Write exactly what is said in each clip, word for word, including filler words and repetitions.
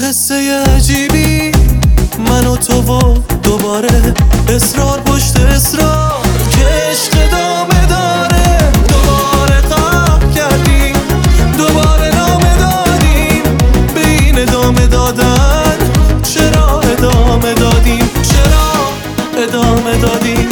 قصه عجیبی، من و تو و دوباره اصرار پشت اصرار که عشق ادامه داره. دوباره قهر کردیم، دوباره نامه دادیم به این ادامه دادن. چرا ادامه دادیم؟ چرا ادامه دادیم؟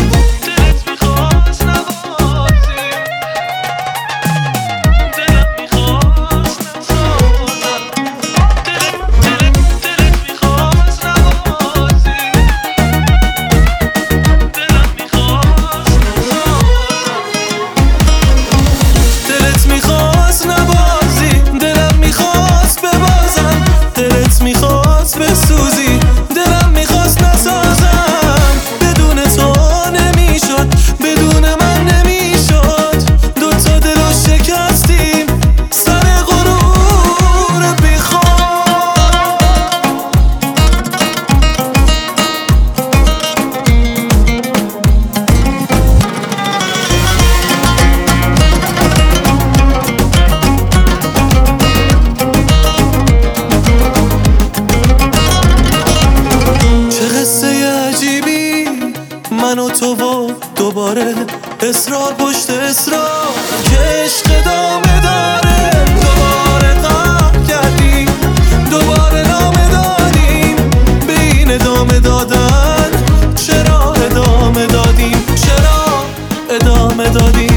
بسوزی دلم میخواست نسازم، بدون تو نمیشد، بدون من نمیشد. دوتا دلو شکستیم سر غرور بیخواد. من و تو و دوباره اصرار پشت اصرار که عشق ادامه داره. دوباره قهر کردیم، دوباره نامه دادیم به این ادامه دادن. چرا ادامه دادیم؟ چرا ادامه دادیم؟